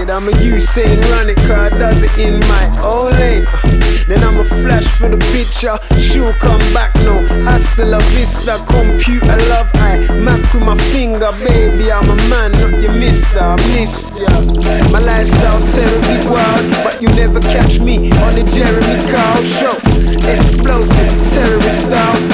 it. I'm a Usain, run it, car does it in my own lane. Then I'm a flash for the picture, she'll come back now. Hasta la vista, computer love, I map with my finger, baby. I'm a man, not your mister, I missed ya. My lifestyle's terribly wild, but you never catch me on the Jeremy Kyle show. Explosive, terrorist style.